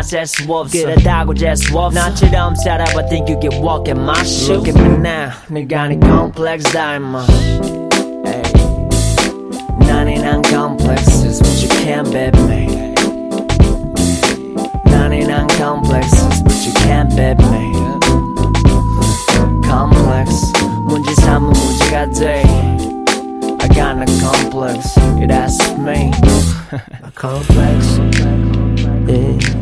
재수 없어 그렇다고 재수 없어 나처럼 살아봐 think you can walk in my shoes Look at me now 내가 네 complex 닮아 난이난 complexes but you can't beat me 난이난 complexes but you can't beat me complex 문제 삼은 문제가 돼 I got no complex, yeah, that's me. A complex, yeah.